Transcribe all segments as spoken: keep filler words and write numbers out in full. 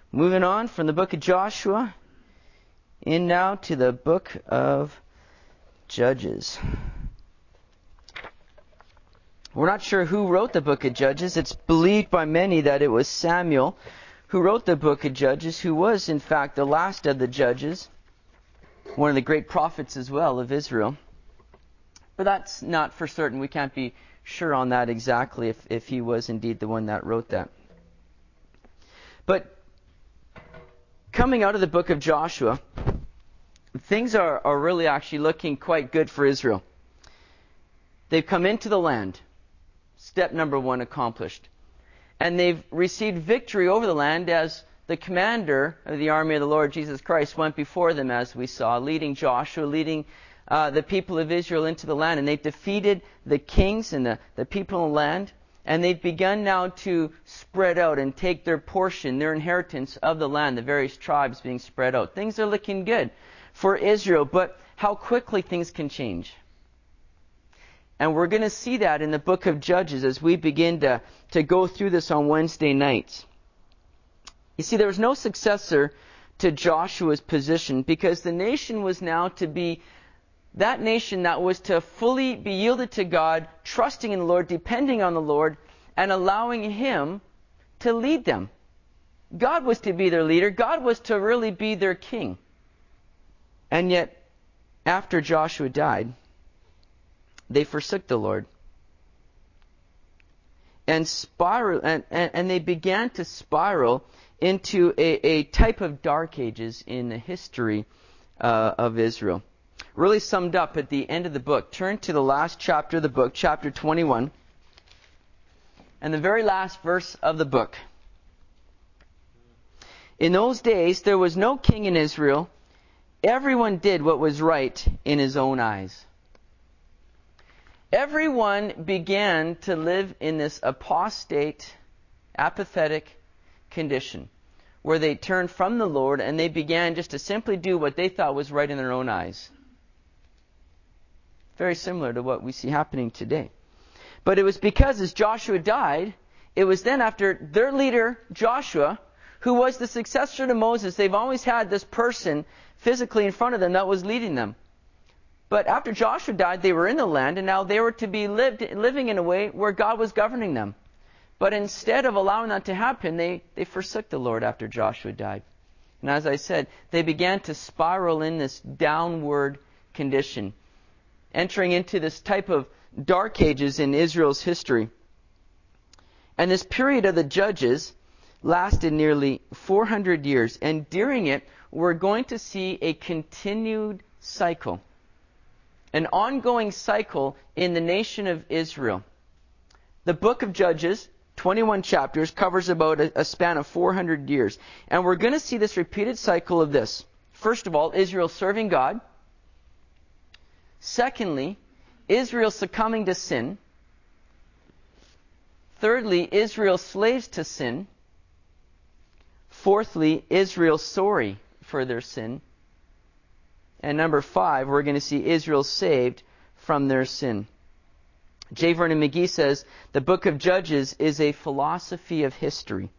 Moving on from the book of Joshua, in now to the book of Judges. We're not sure who wrote the book of Judges. It's believed by many that it was Samuel who wrote the book of Judges, who was in fact the last of the judges, one of the great prophets as well of Israel. But that's not for certain. We can't be sure on that exactly if, if he was indeed the one that wrote that. But coming out of the book of Joshua, things are, are really actually looking quite good for Israel. They've come into the land. Step number one accomplished. And they've received victory over the land as the commander of the army of the Lord Jesus Christ went before them, as we saw, leading Joshua, leading uh, the people of Israel into the land. And they've defeated the kings and the, the people in the land. And they've begun now to spread out and take their portion, their inheritance of the land, the various tribes being spread out. Things are looking good for Israel, but how quickly things can change. And we're going to see that in the book of Judges as we begin to, to go through this on Wednesday nights. You see, there was no successor to Joshua's position because the nation was now to be that nation that was to fully be yielded to God, trusting in the Lord, depending on the Lord, and allowing Him to lead them. God was to be their leader. God was to really be their king. And yet, after Joshua died, they forsook the Lord. And spiral and, and, and they began to spiral into a, a type of dark ages in the history uh, of Israel. Really summed up at the end of the book. Turn to the last chapter of the book, chapter twenty-one, and the very last verse of the book. In those days there was no king in Israel. Everyone did what was right in his own eyes. Everyone began to live in this apostate, apathetic condition, where they turned from the Lord and they began just to simply do what they thought was right in their own eyes. Very similar to what we see happening today. But it was because as Joshua died, it was then after their leader, Joshua, who was the successor to Moses, they've always had this person physically in front of them that was leading them. But after Joshua died, they were in the land, and now they were to be lived, living in a way where God was governing them. But instead of allowing that to happen, they, they forsook the Lord after Joshua died. And as I said, they began to spiral in this downward condition, entering into this type of dark ages in Israel's history. And this period of the Judges lasted nearly four hundred years. And during it, we're going to see a continued cycle. An ongoing cycle in the nation of Israel. The book of Judges, twenty-one chapters, covers about a, a span of four hundred years. And we're going to see this repeated cycle of this. First of all, Israel serving God. Secondly, Israel succumbing to sin. Thirdly, Israel slaves to sin. Fourthly, Israel sorry for their sin. And number five, we're going to see Israel saved from their sin. J. Vernon McGee says, the book of Judges is a philosophy of history.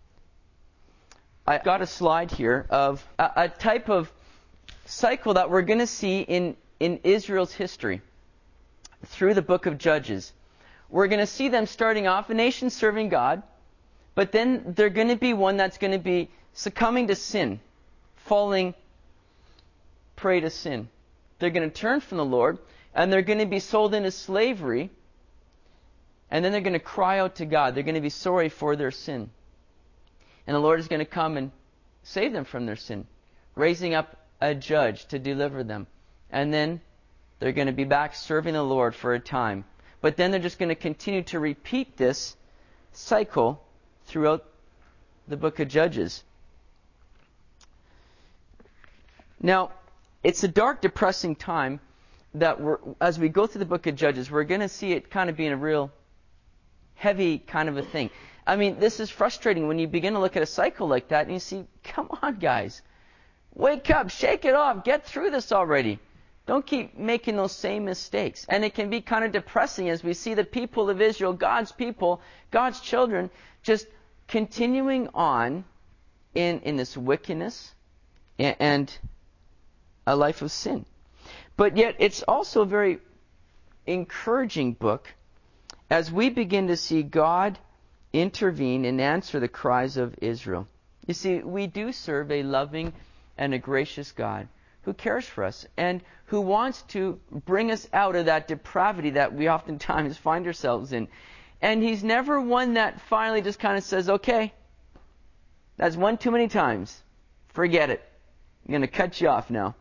I've got a slide here of a, a type of cycle that we're going to see in, in Israel's history through the book of Judges. We're going to see them starting off a nation serving God, but then they're going to be one that's going to be succumbing to sin, falling prey to sin. They're going to turn from the Lord, and they're going to be sold into slavery, and then they're going to cry out to God. They're going to be sorry for their sin. And the Lord is going to come and save them from their sin, raising up a judge to deliver them. And then they're going to be back serving the Lord for a time. But then they're just going to continue to repeat this cycle throughout the book of Judges. Now, it's a dark, depressing time that we're, as we go through the book of Judges, we're going to see it kind of being a real heavy kind of a thing. I mean, this is frustrating when you begin to look at a cycle like that and you see, come on, guys. Wake up, shake it off, get through this already. Don't keep making those same mistakes. And it can be kind of depressing as we see the people of Israel, God's people, God's children, just continuing on in, in this wickedness and, and a life of sin. But yet it's also a very encouraging book as we begin to see God intervene and answer the cries of Israel. You see, we do serve a loving and a gracious God who cares for us and who wants to bring us out of that depravity that we oftentimes find ourselves in. And He's never one that finally just kind of says, okay, that's one too many times. Forget it. I'm going to cut you off now.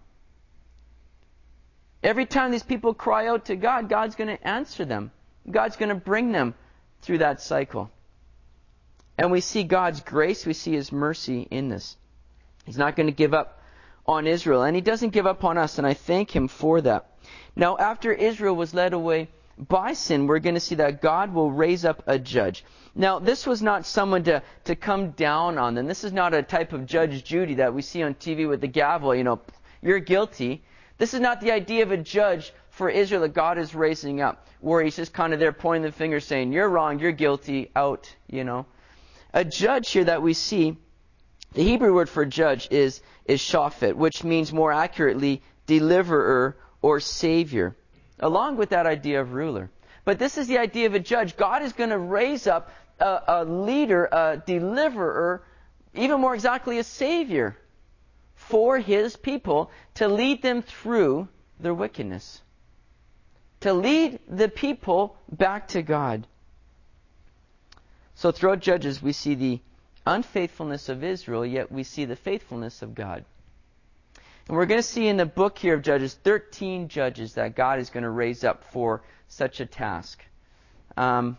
Every time these people cry out to God, God's going to answer them. God's going to bring them through that cycle. And we see God's grace, we see His mercy in this. He's not going to give up on Israel, and He doesn't give up on us, and I thank Him for that. Now, after Israel was led away by sin, we're going to see that God will raise up a judge. Now, this was not someone to, to come down on them. This is not a type of Judge Judy that we see on T V with the gavel, you know, you're guilty. This is not the idea of a judge for Israel that God is raising up, where He's just kind of there pointing the finger saying, you're wrong, you're guilty, out, you know. A judge here that we see, the Hebrew word for judge is, is shaphat, which means more accurately deliverer or savior, along with that idea of ruler. But this is the idea of a judge. God is going to raise up a, a leader, a deliverer, even more exactly a savior for His people to lead them through their wickedness, to lead the people back to God. So throughout Judges, we see the unfaithfulness of Israel, yet we see the faithfulness of God. And we're going to see in the book here of Judges thirteen judges that God is going to raise up for such a task. Um,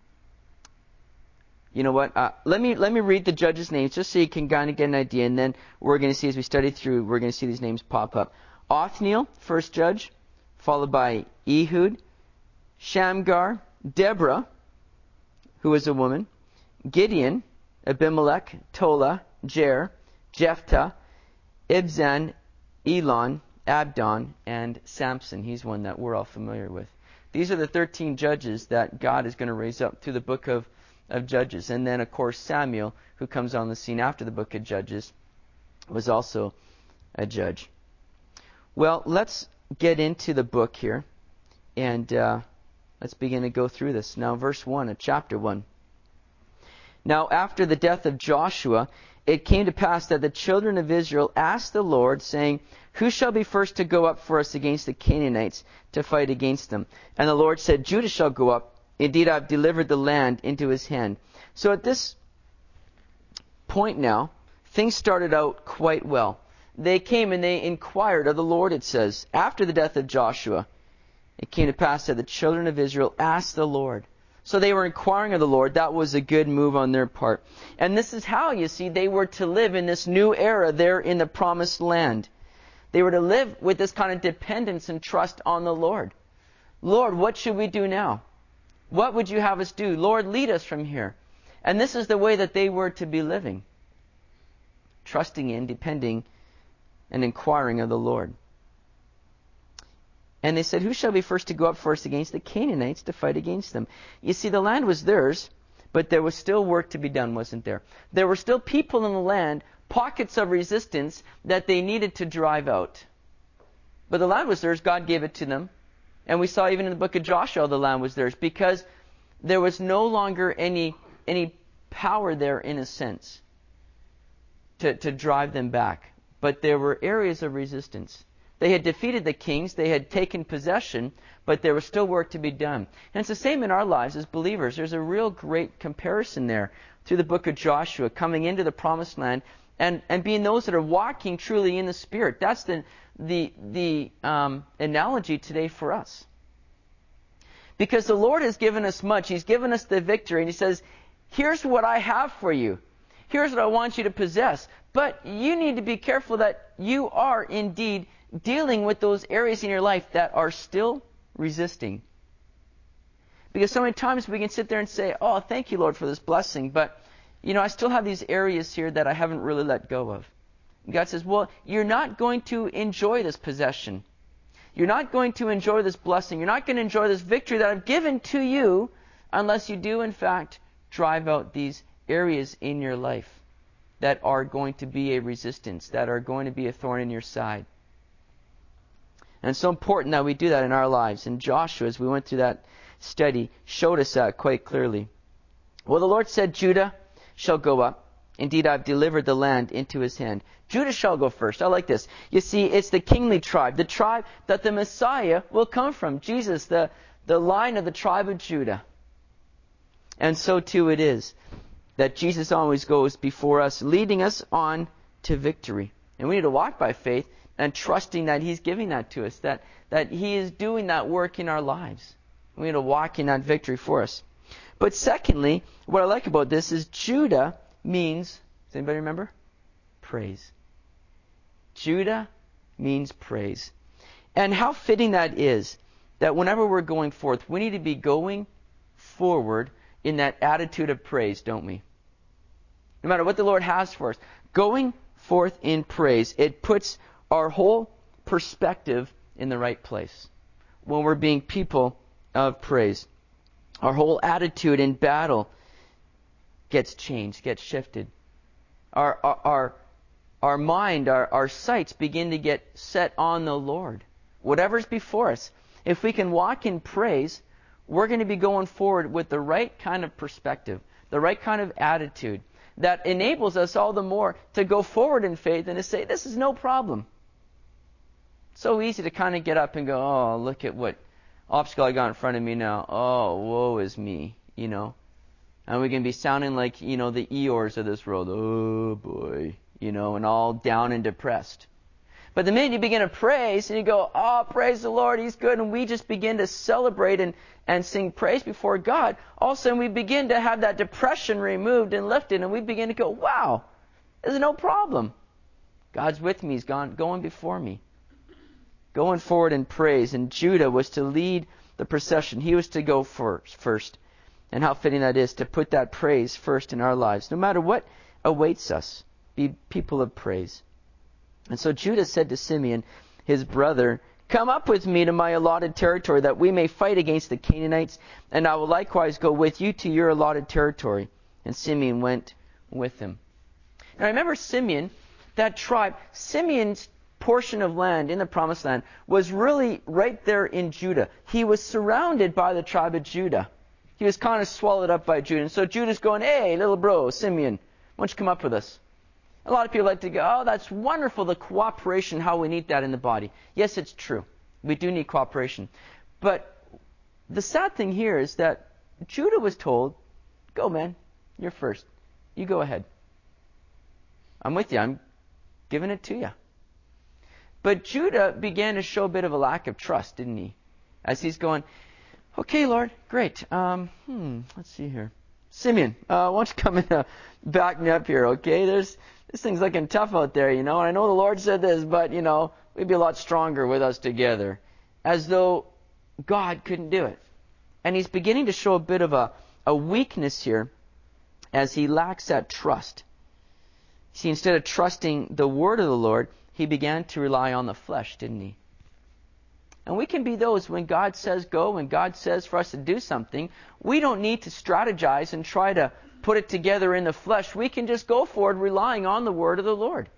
you know what? Uh, let me let me read the judges' names just so you can kind of get an idea, and then we're going to see as we study through, we're going to see these names pop up. Othniel, first judge, followed by Ehud, Shamgar, Deborah, who was a woman, Gideon, Abimelech, Tola, Jer, Jephthah, Ibzan, Elon, Abdon, and Samson. He's one that we're all familiar with. These are the thirteen judges that God is going to raise up through the book of, of Judges. And then, of course, Samuel, who comes on the scene after the book of Judges, was also a judge. Well, let's get into the book here, and uh, let's begin to go through this. Now, verse one of chapter one. Now, after the death of Joshua, it came to pass that the children of Israel asked the Lord, saying, who shall be first to go up for us against the Canaanites to fight against them? And the Lord said, Judah shall go up. Indeed, I have delivered the land into his hand. So at this point now, things started out quite well. They came and they inquired of the Lord, it says, after the death of Joshua. It came to pass that the children of Israel asked the Lord. So they were inquiring of the Lord. That was a good move on their part. And this is how, you see, they were to live in this new era there in the promised land. They were to live with this kind of dependence and trust on the Lord. Lord, what should we do now? What would you have us do? Lord, lead us from here. And this is the way that they were to be living. Trusting in, depending, and inquiring of the Lord. And they said, who shall be first to go up first against the Canaanites to fight against them? You see, the land was theirs, but there was still work to be done, wasn't there? There were still people in the land, pockets of resistance that they needed to drive out. But the land was theirs. God gave it to them. And we saw even in the book of Joshua the land was theirs because there was no longer any any power there in a sense to, to drive them back. But there were areas of resistance. They had defeated the kings, they had taken possession, but there was still work to be done. And it's the same in our lives as believers. There's a real great comparison there through the book of Joshua, coming into the promised land and, and being those that are walking truly in the Spirit. That's the the the um, analogy today for us. Because the Lord has given us much. He's given us the victory. And He says, here's what I have for you. Here's what I want you to possess. But you need to be careful that you are indeed dealing with those areas in your life that are still resisting. Because so many times we can sit there and say, oh, thank you, Lord, for this blessing. But, you know, I still have these areas here that I haven't really let go of. And God says, well, you're not going to enjoy this possession. You're not going to enjoy this blessing. You're not going to enjoy this victory that I've given to you unless you do, in fact, drive out these areas in your life. that are going to be a resistance, that are going to be a thorn in your side. And it's so important that we do that in our lives. And Joshua, as we went through that study, showed us that quite clearly. Well, the Lord said, Judah shall go up. Indeed, I've delivered the land into his hand. Judah shall go first. I like this. You see, it's the kingly tribe, the tribe that the Messiah will come from. Jesus, the, the line of the tribe of Judah. And so too it is that Jesus always goes before us, leading us on to victory. And we need to walk by faith and trusting that he's giving that to us, that, that he is doing that work in our lives. We need to walk in that victory for us. But secondly, what I like about this is Judah means, does anybody remember? Praise. Judah means praise. And how fitting that is, that whenever we're going forth, we need to be going forward in that attitude of praise, don't we? No matter what the Lord has for us, going forth in praise, it puts our whole perspective in the right place. When we're being people of praise, our whole attitude in battle gets changed, gets shifted. Our our our, our mind, our, our sights begin to get set on the Lord. Whatever's before us, if we can walk in praise, we're going to be going forward with the right kind of perspective, the right kind of attitude that enables us all the more to go forward in faith and to say, this is no problem. So easy to kind of get up and go, oh, look at what obstacle I got in front of me now. Oh, woe is me, you know. And we can be sounding like, you know, the Eeyores of this world. Oh, boy, you know, and all down and depressed. But the minute you begin to praise and you go, oh, praise the Lord, he's good, and we just begin to celebrate and, and sing praise before God, all of a sudden we begin to have that depression removed and lifted, and we begin to go, wow, there's no problem. God's with me. He's gone, going before me. Going forward in praise. And Judah was to lead the procession. He was to go first. first. And how fitting that is to put that praise first in our lives. No matter what awaits us, be people of praise. And so Judah said to Simeon, his brother, come up with me to my allotted territory, that we may fight against the Canaanites, and I will likewise go with you to your allotted territory. And Simeon went with him. Now remember Simeon, that tribe, Simeon's portion of land in the promised land was really right there in Judah. He was surrounded by the tribe of Judah. He was kind of swallowed up by Judah. And so Judah's going, hey, little bro, Simeon, why don't you come up with us? A lot of people like to go, oh, that's wonderful, the cooperation, how we need that in the body. Yes, it's true. We do need cooperation. But the sad thing here is that Judah was told, go, man, you're first. You go ahead. I'm with you. I'm giving it to you. But Judah began to show a bit of a lack of trust, didn't he? As he's going, okay, Lord, great. Um, hmm, let's see here. Simeon, uh, why don't you come and uh, back me up here, okay? There's this thing's looking tough out there, you know. And I know the Lord said this, but, you know, we'd be a lot stronger with us together. As though God couldn't do it. And he's beginning to show a bit of a, a weakness here as he lacks that trust. See, instead of trusting the word of the Lord, he began to rely on the flesh, didn't he? And we can be those when God says go, when God says for us to do something, we don't need to strategize and try to put it together in the flesh. We can just go forward relying on the word of the Lord.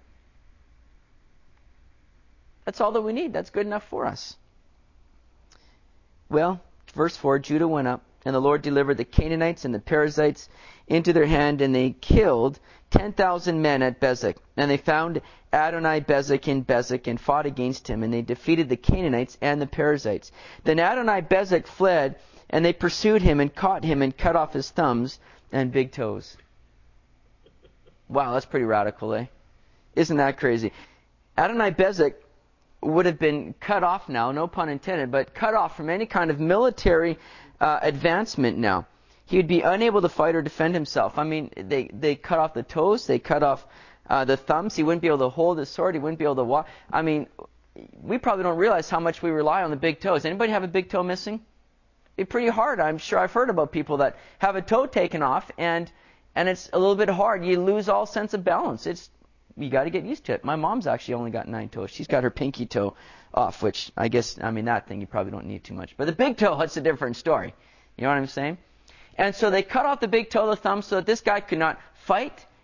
That's all that we need. That's good enough for us. Well, verse four, Judah went up, and the Lord delivered the Canaanites and the Perizzites into their hand, and they killed ten thousand men at Bezek. And they found Adoni-Bezek in Bezek and fought against him, and they defeated the Canaanites and the Perizzites. Then Adoni-Bezek fled, and they pursued him and caught him and cut off his thumbs and big toes. Wow, that's pretty radical, eh? Isn't that crazy? Adoni-Bezek would have been cut off now, no pun intended, but cut off from any kind of military uh, advancement now. He would be unable to fight or defend himself. I mean, they, they cut off the toes, they cut off uh, the thumbs. He wouldn't be able to hold his sword, he wouldn't be able to walk. I mean, we probably don't realize how much we rely on the big toes. Anybody have a big toe missing? It's pretty hard. I'm sure I've heard about people that have a toe taken off, and and it's a little bit hard. You lose all sense of balance. It's you got to get used to it. My mom's actually only got nine toes. She's got her pinky toe off, which I guess, I mean, that thing you probably don't need too much. But the big toe, that's a different story. You know what I'm saying? And so they cut off the big toe, the thumb, so that this guy could not fight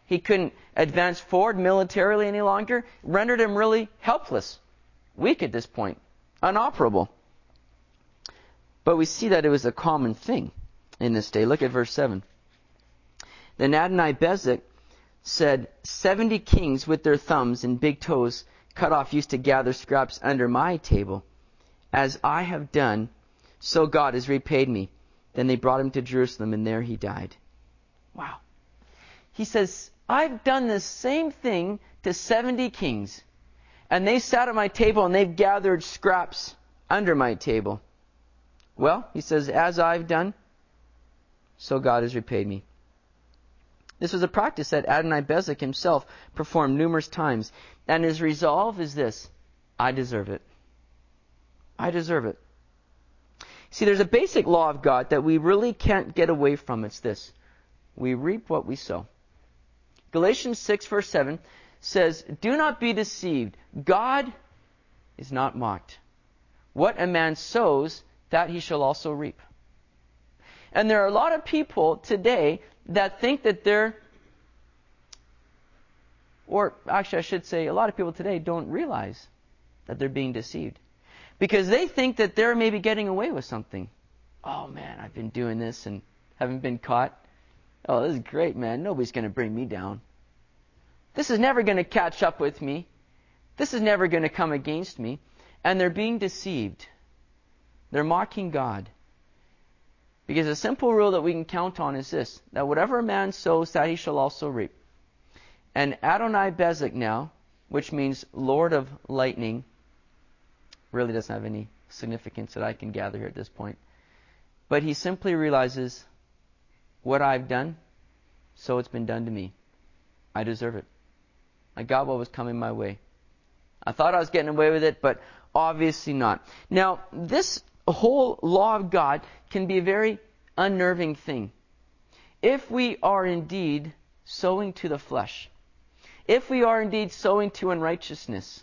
He couldn't advance forward militarily any longer. Rendered him really helpless, weak at this point, inoperable. But we see that it was a common thing in this day. Look at verse seven. Then Adonai-Bezek said, seventy kings with their thumbs and big toes cut off used to gather scraps under my table. As I have done, so God has repaid me. Then they brought him to Jerusalem, and there he died. Wow. He says, I've done the same thing to seventy kings, and they sat at my table and they've gathered scraps under my table. Well, he says, as I've done, so God has repaid me. This was a practice that Adonai-Bezek himself performed numerous times. And his resolve is this: I deserve it. I deserve it. See, there's a basic law of God that we really can't get away from. It's this: we reap what we sow. Galatians six verse seven says, do not be deceived. God is not mocked. What a man sows, that he shall also reap. And there are a lot of people today that think that they're, or actually I should say, a lot of people today don't realize that they're being deceived. Because they think that they're maybe getting away with something. Oh man, I've been doing this and haven't been caught. Oh, this is great, man. Nobody's going to bring me down. This is never going to catch up with me. This is never going to come against me. And they're being deceived. They're mocking God. Because a simple rule that we can count on is this: that whatever a man sows, that he shall also reap. And Adonai-Bezek now, which means Lord of Lightning, really doesn't have any significance that I can gather here at this point. But he simply realizes, what I've done, so it's been done to me. I deserve it. I got what was coming my way. I thought I was getting away with it, but obviously not. Now, this whole law of God can be a very unnerving thing. If we are indeed sowing to the flesh, if we are indeed sowing to unrighteousness,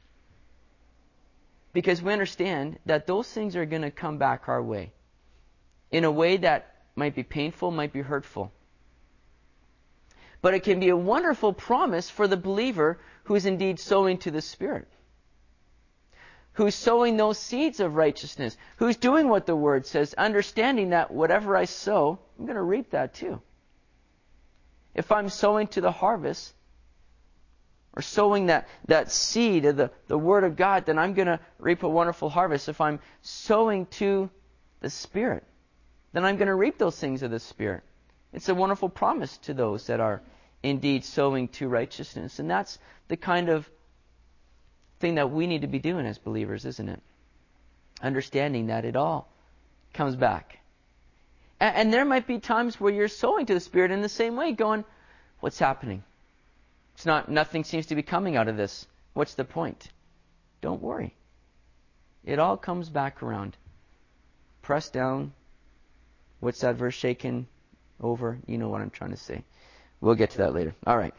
because we understand that those things are going to come back our way in a way that might be painful, might be hurtful. But it can be a wonderful promise for the believer who is indeed sowing to the Spirit, who's sowing those seeds of righteousness, who's doing what the Word says, understanding that whatever I sow, I'm going to reap that too. If I'm sowing to the harvest, or sowing that, that seed of the, the Word of God, then I'm going to reap a wonderful harvest. If I'm sowing to the Spirit, then I'm going to reap those things of the Spirit. It's a wonderful promise to those that are indeed sowing to righteousness. And that's the kind of thing that we need to be doing as believers, isn't it? Understanding that it all comes back. And, and there might be times where you're sowing to the Spirit in the same way, going, what's happening? It's not, nothing seems to be coming out of this. What's the point? Don't worry. It all comes back around. Press down. What's that verse? Shaken over. You know what I'm trying to say. We'll get to that later. All right.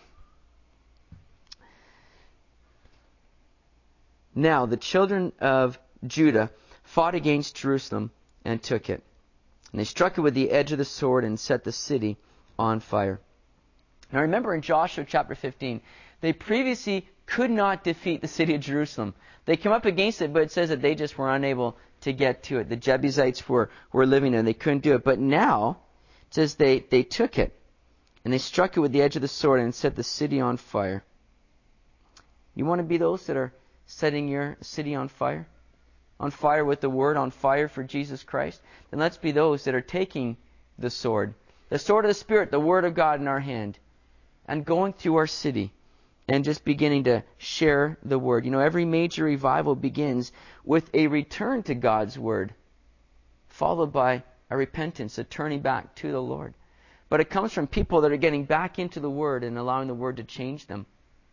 Now the children of Judah fought against Jerusalem and took it. And they struck it with the edge of the sword and set the city on fire. Now remember in Joshua chapter fifteen, they previously could not defeat the city of Jerusalem. They came up against it, but it says that they just were unable to get to it. The Jebusites were, were living there and they couldn't do it. But now, it says they, they took it and they struck it with the edge of the sword and set the city on fire. You want to be those that are setting your city on fire? On fire with the Word, on fire for Jesus Christ? Then let's be those that are taking the sword, the sword of the Spirit, the Word of God in our hand, and going through our city and just beginning to share the Word. You know, every major revival begins with a return to God's Word, followed by a repentance, a turning back to the Lord. But it comes from people that are getting back into the Word and allowing the Word to change them.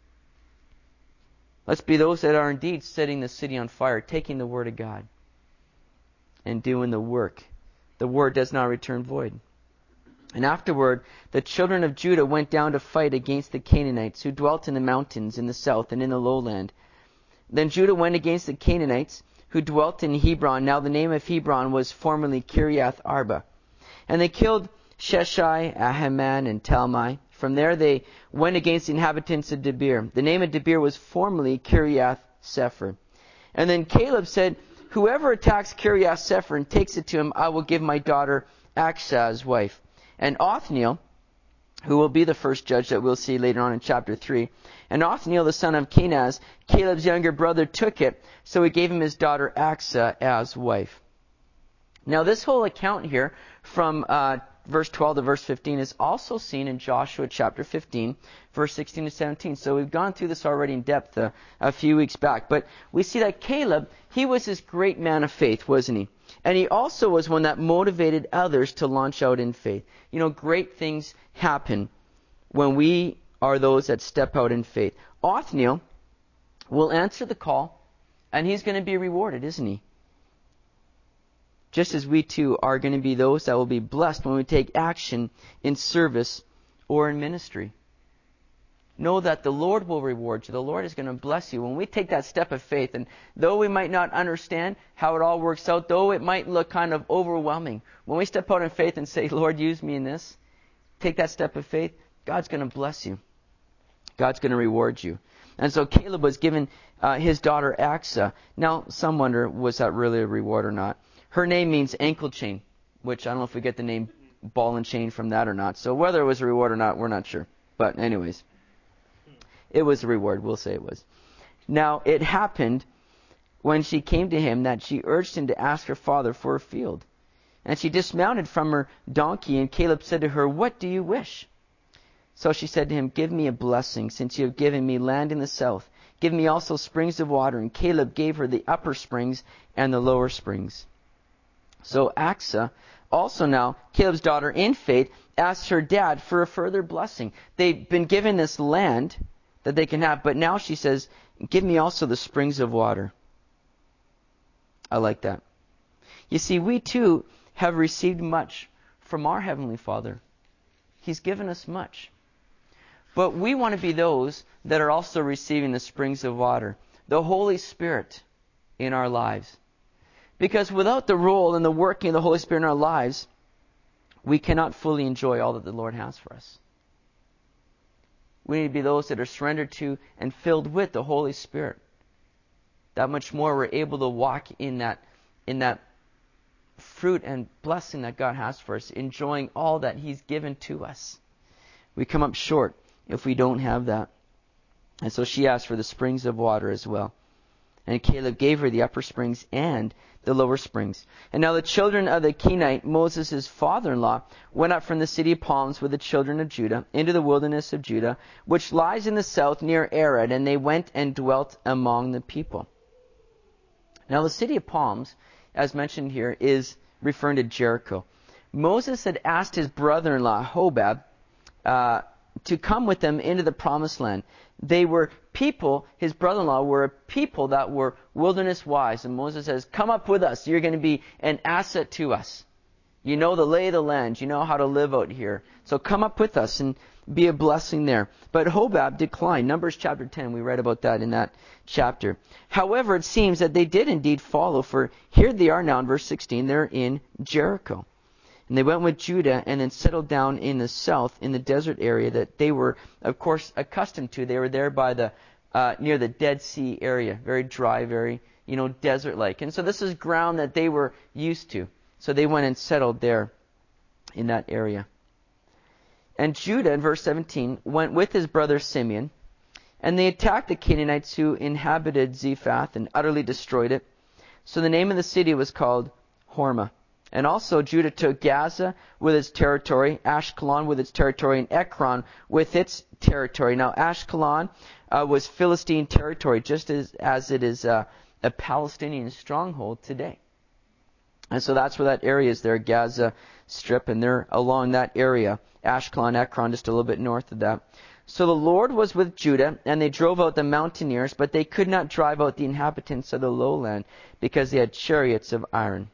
Let's be those that are indeed setting the city on fire, taking the Word of God and doing the work. The Word does not return void. And afterward, the children of Judah went down to fight against the Canaanites who dwelt in the mountains in the south and in the lowland. Then Judah went against the Canaanites who dwelt in Hebron. Now the name of Hebron was formerly Kiriath Arba. And they killed Sheshai, Ahiman, and Talmai, From there they went against the inhabitants of Debir. The name of Debir was formerly Kiriath Sepher. And then Caleb said, whoever attacks Kiriath Sepher and takes it to him, I will give my daughter Achsah as wife. And Othniel, who will be the first judge that we'll see later on in chapter three, and Othniel the son of Kenaz, Caleb's younger brother, took it, so he gave him his daughter Achsah as wife. Now this whole account here from uh, verse twelve to verse fifteen is also seen in Joshua chapter fifteen, verse sixteen to seventeen. So we've gone through this already in depth uh, a few weeks back. But we see that Caleb, he was this great man of faith, wasn't he? And he also was one that motivated others to launch out in faith. You know, great things happen when we are those that step out in faith. Othniel will answer the call, and he's going to be rewarded, isn't he? Just as we too are going to be those that will be blessed when we take action in service or in ministry. Know that the Lord will reward you. The Lord is going to bless you. When we take that step of faith, and though we might not understand how it all works out, though it might look kind of overwhelming, when we step out in faith and say, Lord, use me in this, take that step of faith, God's going to bless you. God's going to reward you. And so Caleb was given uh, his daughter Achsah. Now, some wonder, was that really a reward or not? Her name means ankle chain, which I don't know if we get the name ball and chain from that or not. So whether it was a reward or not, we're not sure. But anyways, it was a reward. We'll say it was. Now, it happened when she came to him that she urged him to ask her father for a field. And she dismounted from her donkey, and Caleb said to her, what do you wish? So she said to him, give me a blessing, since you have given me land in the south. Give me also springs of water. And Caleb gave her the upper springs and the lower springs. So Achsah, also now Caleb's daughter in faith, asked her dad for a further blessing. They've been given this land that they can have, but now she says, give me also the springs of water. I like that. You see, we too have received much from our Heavenly Father. He's given us much. But we want to be those that are also receiving the springs of water, the Holy Spirit in our lives. Because without the role and the working of the Holy Spirit in our lives, we cannot fully enjoy all that the Lord has for us. We need to be those that are surrendered to and filled with the Holy Spirit. That much more we're able to walk in that, in that fruit and blessing that God has for us, enjoying all that He's given to us. We come up short if we don't have that. And so she asked for the springs of water as well. And Caleb gave her the upper springs and the lower springs. And now the children of the Kenite, Moses' father-in-law, went up from the city of palms with the children of Judah into the wilderness of Judah, which lies in the south near Arad, and they went and dwelt among the people. Now the city of palms, as mentioned here, is referring to Jericho. Moses had asked his brother-in-law, Hobab, uh, to come with them into the promised land. They were people, his brother-in-law were a people that were wilderness wise. And Moses says, come up with us. You're going to be an asset to us. You know the lay of the land. You know how to live out here. So come up with us and be a blessing there. But Hobab declined. Numbers chapter ten, we read about that in that chapter. However, it seems that they did indeed follow, for here they are now in verse sixteen. They're in Jericho. And they went with Judah and then settled down in the south, in the desert area that they were, of course, accustomed to. They were there by the uh, near the Dead Sea area, very dry, very, you know, desert-like. And so this is ground that they were used to. So they went and settled there in that area. And Judah, in verse seventeen, went with his brother Simeon, and they attacked the Canaanites who inhabited Zephath and utterly destroyed it. So the name of the city was called Hormah. And also Judah took Gaza with its territory, Ashkelon with its territory, and Ekron with its territory. Now Ashkelon uh, was Philistine territory, just as, as it is uh, a Palestinian stronghold today. And so that's where that area is there, Gaza Strip, and they're along that area. Ashkelon, Ekron, just a little bit north of that. So the Lord was with Judah, and they drove out the mountaineers, but they could not drive out the inhabitants of the lowland, because they had chariots of iron.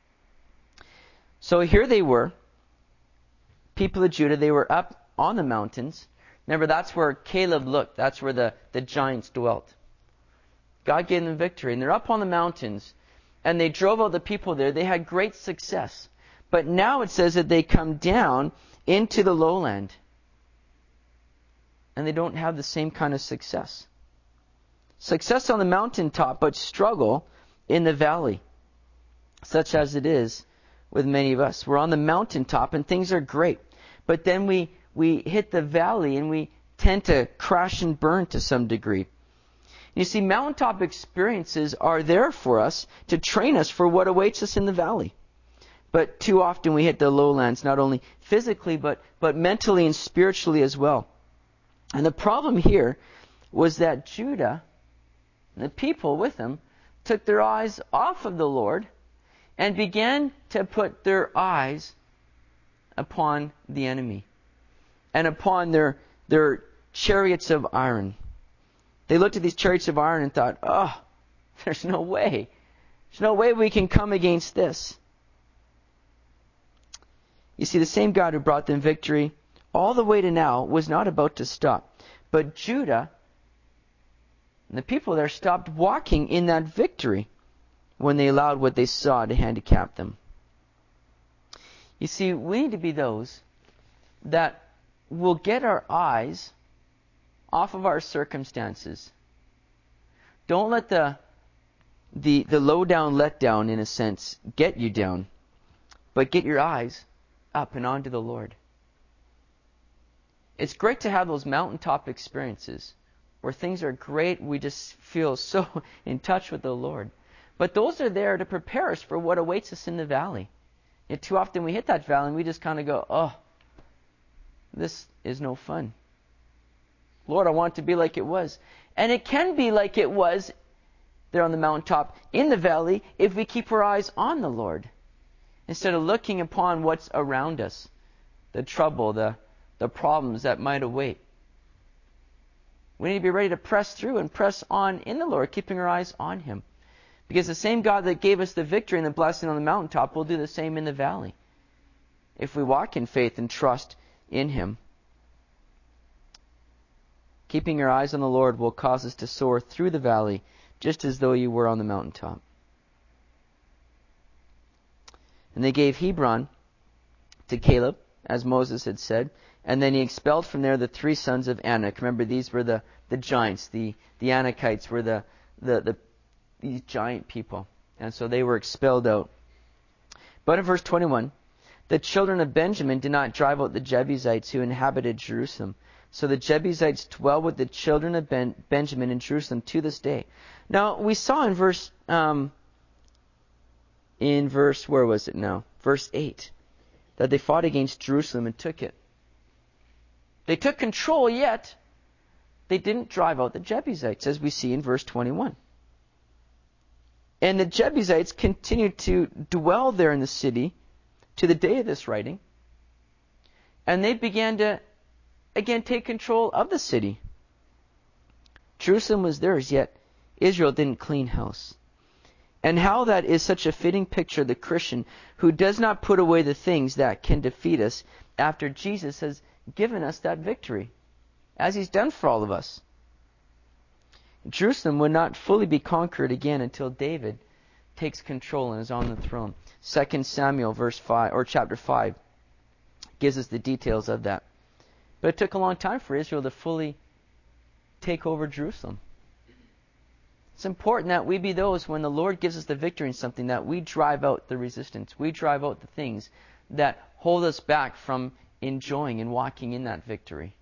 So here they were, people of Judah. They were up on the mountains. Remember, that's where Caleb looked. That's where the, the giants dwelt. God gave them victory. And they're up on the mountains. And they drove out the people there. They had great success. But now it says that they come down into the lowland. and they don't have the same kind of success. Success on the mountaintop, but struggle in the valley, such as it is with many of us. We're on the mountaintop and things are great, but then we, we hit the valley and we tend to crash and burn to some degree. You see, mountaintop experiences are there for us to train us for what awaits us in the valley. But too often we hit the lowlands, not only physically, but, but mentally and spiritually as well. And the problem here was that Judah and the people with him took their eyes off of the Lord and began to put their eyes upon the enemy and upon their, their chariots of iron. They looked at these chariots of iron and thought, oh, there's no way. There's no way we can come against this. You see, the same God who brought them victory all the way to now was not about to stop. But Judah and the people there stopped walking in that victory when they allowed what they saw to handicap them. You see, we need to be those that will get our eyes off of our circumstances. Don't let the the the low down letdown, in a sense, get you down, but get your eyes up and onto the Lord. It's great to have those mountaintop experiences where things are great, we just feel so in touch with the Lord. But those are there to prepare us for what awaits us in the valley. And too often we hit that valley and we just kind of go, oh, this is no fun. Lord, I want it to be like it was. And it can be like it was there on the mountaintop in the valley if we keep our eyes on the Lord instead of looking upon what's around us, the trouble, the, the problems that might await. We need to be ready to press through and press on in the Lord, keeping our eyes on Him. Because the same God that gave us the victory and the blessing on the mountaintop will do the same in the valley if we walk in faith and trust in Him. Keeping your eyes on the Lord will cause us to soar through the valley just as though you were on the mountaintop. And they gave Hebron to Caleb, as Moses had said, and then he expelled from there the three sons of Anak. Remember, these were the, the giants. The, the Anakites were the, the, the these giant people. And so they were expelled out. But in verse twenty-one, the children of Benjamin did not drive out the Jebusites who inhabited Jerusalem. So the Jebusites dwell with the children of ben- Benjamin in Jerusalem to this day. Now, we saw in verse, um, in verse, where was it now? Verse eight, that they fought against Jerusalem and took it. They took control, yet they didn't drive out the Jebusites, as we see in verse twenty-one. And the Jebusites continued to dwell there in the city to the day of this writing. And they began to, again, take control of the city. Jerusalem was theirs, yet Israel didn't clean house. And how that is such a fitting picture of the Christian who does not put away the things that can defeat us after Jesus has given us that victory, as He's done for all of us. Jerusalem would not fully be conquered again until David takes control and is on the throne. Second Samuel verse five or chapter five gives us the details of that. But it took a long time for Israel to fully take over Jerusalem. It's important that we be those, when the Lord gives us the victory in something, that we drive out the resistance. We drive out the things that hold us back from enjoying and walking in that victory.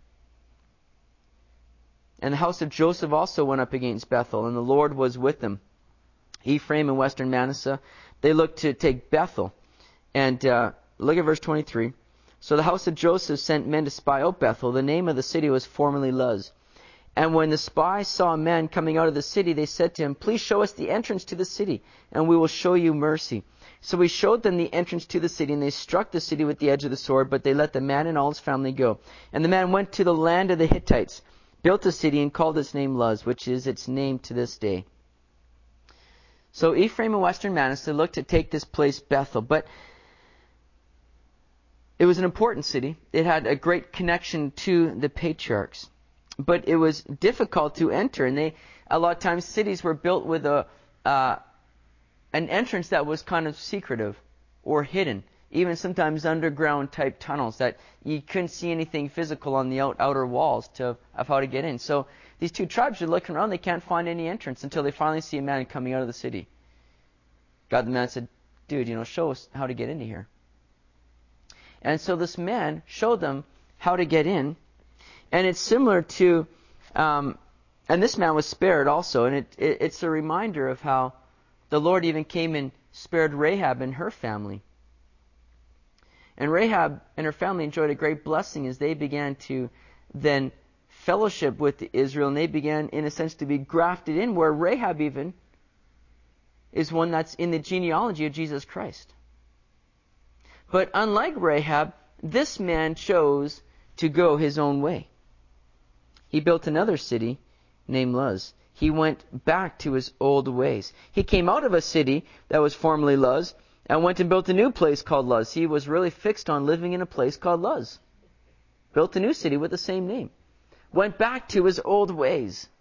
And the house of Joseph also went up against Bethel, and the Lord was with them. Ephraim and western Manasseh, they looked to take Bethel. And uh, look at verse twenty-three. So the house of Joseph sent men to spy out Bethel. The name of the city was formerly Luz. And when the spies saw a man coming out of the city, they said to him, "Please show us the entrance to the city, and we will show you mercy." So he showed them the entrance to the city, and they struck the city with the edge of the sword, but they let the man and all his family go. And the man went to the land of the Hittites, built a city, and called its name Luz, which is its name to this day. So Ephraim and western Manasseh looked to take this place Bethel, but it was an important city. It had a great connection to the patriarchs, but it was difficult to enter, and they a lot of times cities were built with a uh, an entrance that was kind of secretive or hidden. even sometimes underground type tunnels that you couldn't see anything physical on the out, outer walls to, of how to get in. So these two tribes are looking around. They can't find any entrance until they finally see a man coming out of the city. God the man said, dude, you know, show us how to get into here. And so this man showed them how to get in. And it's similar to, um, and this man was spared also. And it, it, it's a reminder of how the Lord even came and spared Rahab and her family. And Rahab and her family enjoyed a great blessing as they began to then fellowship with Israel. And they began, in a sense, to be grafted in, where Rahab even is one that's in the genealogy of Jesus Christ. But unlike Rahab, this man chose to go his own way. He built another city named Luz. He went back to his old ways. He came out of a city that was formerly Luz and went and built a new place called Luz. He was really fixed on living in a place called Luz. Built a new city with the same name. Went back to his old ways.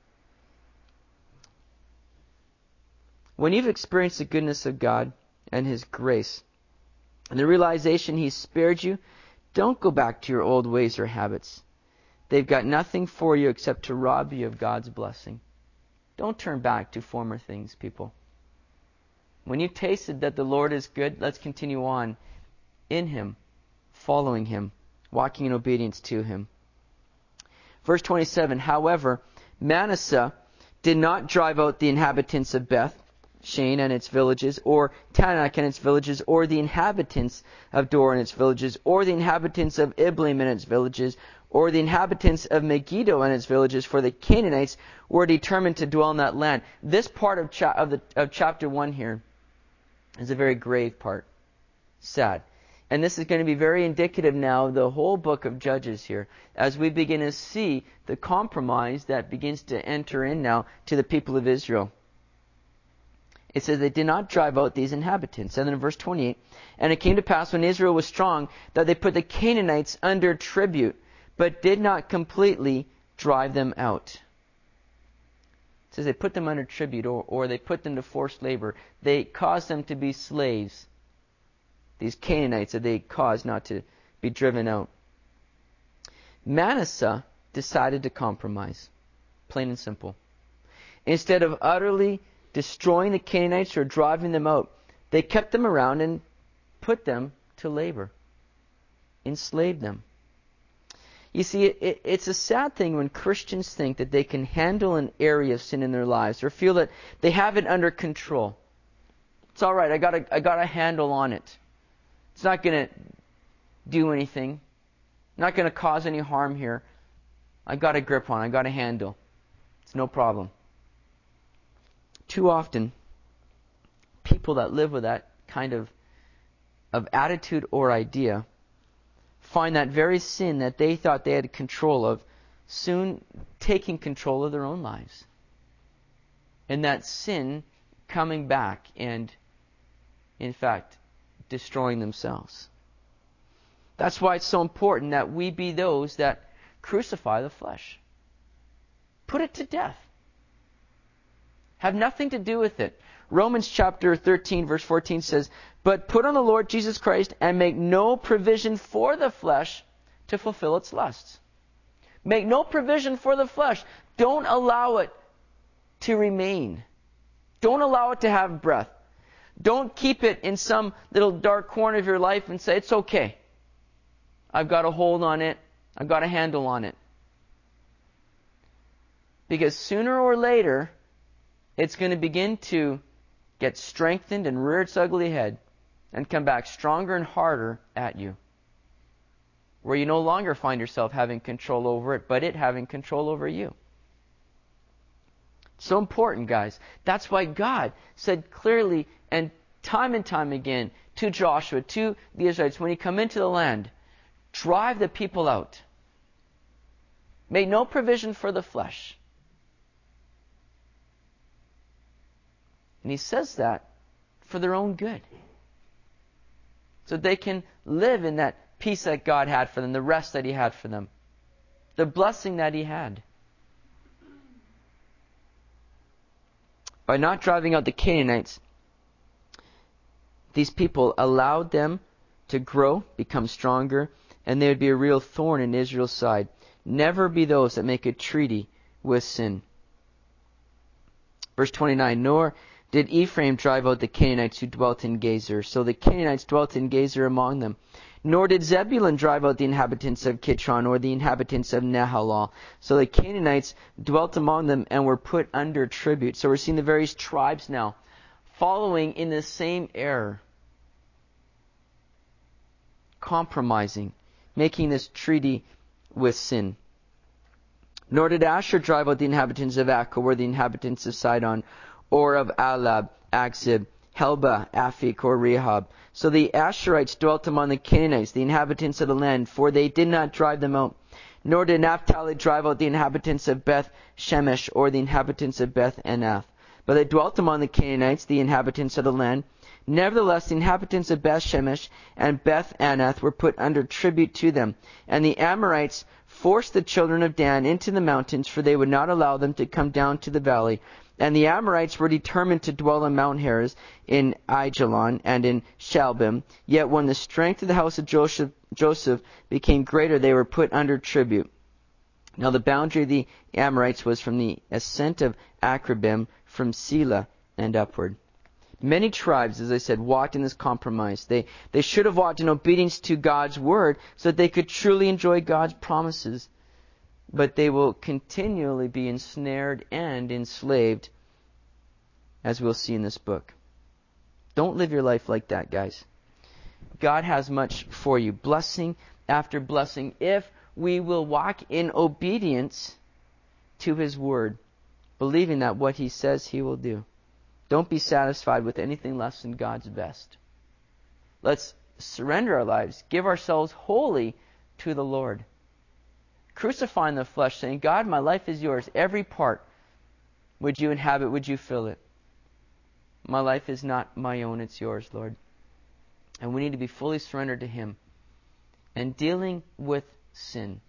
When you've experienced the goodness of God and His grace, and the realization He spared you, don't go back to your old ways or habits. They've got nothing for you except to rob you of God's blessing. Don't turn back to former things, people. When you've tasted that the Lord is good, let's continue on in Him, following Him, walking in obedience to Him. Verse twenty-seven, however, Manasseh did not drive out the inhabitants of Beth Shean and its villages, or Tanakh and its villages, or the inhabitants of Dor and its villages, or the inhabitants of Iblim and its villages, or the inhabitants of Megiddo and its villages, for the Canaanites were determined to dwell in that land. This part of, cha- of, the, of chapter one here is a very grave part. Sad. And this is going to be very indicative now of the whole book of Judges here, as we begin to see the compromise that begins to enter in now to the people of Israel. It says they did not drive out these inhabitants. And then in verse twenty-eight, and it came to pass when Israel was strong that they put the Canaanites under tribute, but did not completely drive them out. It says they put them under tribute, or, or they put them to forced labor. They caused them to be slaves. These Canaanites that they caused not to be driven out. Manasseh decided to compromise. Plain and simple. Instead of utterly destroying the Canaanites or driving them out, they kept them around and put them to labor. Enslaved them. You see, it, it, it's a sad thing when Christians think that they can handle an area of sin in their lives or feel that they have it under control. It's all right, I got a, I got a handle on it. It's not going to do anything. Not going to cause any harm here. I got a grip on it. I got a handle. It's no problem. Too often, people that live with that kind of, of attitude or idea find that very sin that they thought they had control of soon taking control of their own lives. And that sin coming back and, in fact, destroying themselves. That's why it's so important that we be those that crucify the flesh. Put it to death. Have nothing to do with it. Romans chapter thirteen verse fourteen says, but put on the Lord Jesus Christ and make no provision for the flesh to fulfill its lusts. Make no provision for the flesh. Don't allow it to remain. Don't allow it to have breath. Don't keep it in some little dark corner of your life and say, it's okay. I've got a hold on it. I've got a handle on it. Because sooner or later, it's going to begin to get strengthened and rear its ugly head and come back stronger and harder at you. Where you no longer find yourself having control over it, but it having control over you. So important, guys. That's why God said clearly and time and time again to Joshua, to the Israelites, when you come into the land, drive the people out. Make no provision for the flesh. And He says that for their own good. So they can live in that peace that God had for them, the rest that He had for them, the blessing that He had. By not driving out the Canaanites, these people allowed them to grow, become stronger, and they would be a real thorn in Israel's side. Never be those that make a treaty with sin. Verse twenty-nine, nor did Ephraim drive out the Canaanites who dwelt in Gezer. So the Canaanites dwelt in Gezer among them. Nor did Zebulun drive out the inhabitants of Kitron or the inhabitants of Nahalal. So the Canaanites dwelt among them and were put under tribute. So we're seeing the various tribes now following in the same error, compromising, making this treaty with sin. Nor did Asher drive out the inhabitants of Akko or the inhabitants of Sidon or of Alab, Akzib, Helba, Aphik, or Rehob. So the Asherites dwelt among the Canaanites, the inhabitants of the land, for they did not drive them out. Nor did Naphtali drive out the inhabitants of Beth Shemesh or the inhabitants of Beth Anath. But they dwelt among the Canaanites, the inhabitants of the land. Nevertheless, the inhabitants of Beth Shemesh and Beth Anath were put under tribute to them. And the Amorites forced the children of Dan into the mountains, for they would not allow them to come down to the valley. And the Amorites were determined to dwell on Mount Heres, in Aijalon, and in Shalbim. Yet when the strength of the house of Joseph, Joseph became greater, they were put under tribute. Now the boundary of the Amorites was from the ascent of Akrabim, from Selah and upward. Many tribes, as I said, walked in this compromise. They, they should have walked in obedience to God's word so that they could truly enjoy God's promises. But they will continually be ensnared and enslaved, as we'll see in this book. Don't live your life like that, guys. God has much for you. Blessing after blessing, if we will walk in obedience to His word, believing that what He says He will do. Don't be satisfied with anything less than God's best. Let's surrender our lives, give ourselves wholly to the Lord. Crucifying the flesh, saying, God, my life is yours. Every part would you inhabit, would you fill it? My life is not my own, it's yours, Lord. And we need to be fully surrendered to Him. And dealing with sin.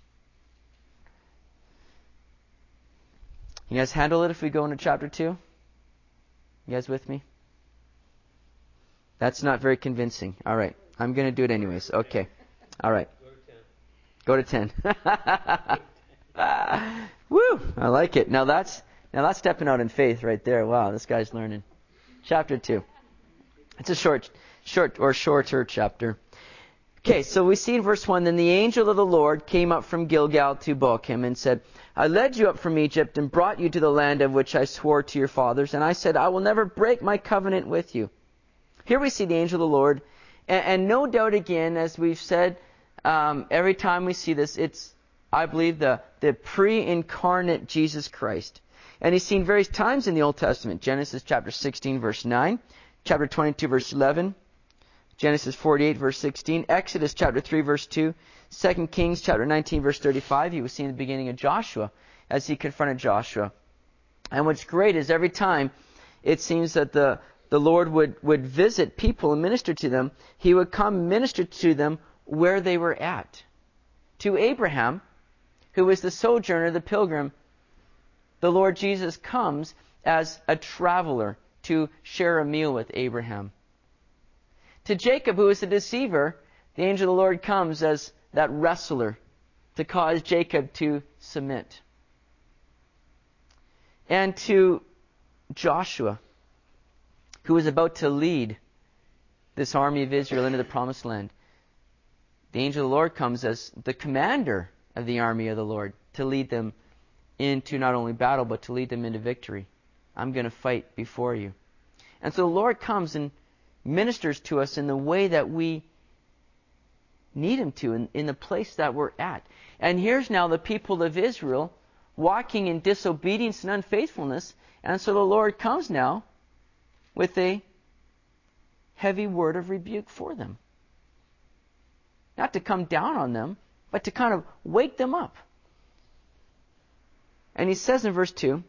You guys handle it if we go into chapter two? You guys with me? That's not very convincing. All right. I'm going to do it anyways. Okay. All right. Go to ten. Woo! I like it. Now that's now that's stepping out in faith right there. Wow, this guy's learning. Chapter two. It's a short, short or shorter chapter. Okay, so we see in verse one, then the angel of the Lord came up from Gilgal to Bochim and said, I led you up from Egypt and brought you to the land of which I swore to your fathers. And I said, I will never break my covenant with you. Here we see the angel of the Lord. And, and no doubt again, as we've said, um, every time we see this, it's, I believe, the, the pre-incarnate Jesus Christ. And He's seen various times in the Old Testament. Genesis chapter sixteen, verse nine. Chapter twenty-two, verse eleven. Genesis forty-eight, verse sixteen. Exodus chapter three, verse two. Second Kings chapter nineteen, verse thirty-five. He was seen at the beginning of Joshua as he confronted Joshua. And what's great is every time it seems that the, the Lord would, would visit people and minister to them, He would come minister to them where they were at. To Abraham, who was the sojourner, the pilgrim, the Lord Jesus comes as a traveler to share a meal with Abraham. To Jacob, who is the deceiver, the angel of the Lord comes as that wrestler to cause Jacob to submit. And to Joshua, who is about to lead this army of Israel into the promised land, the angel of the Lord comes as the commander of the army of the Lord to lead them into not only battle, but to lead them into victory. I'm going to fight before you. And so the Lord comes and ministers to us in the way that we need Him to, in, in the place that we're at. And here's now the people of Israel walking in disobedience and unfaithfulness. And so the Lord comes now with a heavy word of rebuke for them. Not to come down on them, but to kind of wake them up. And He says in verse two,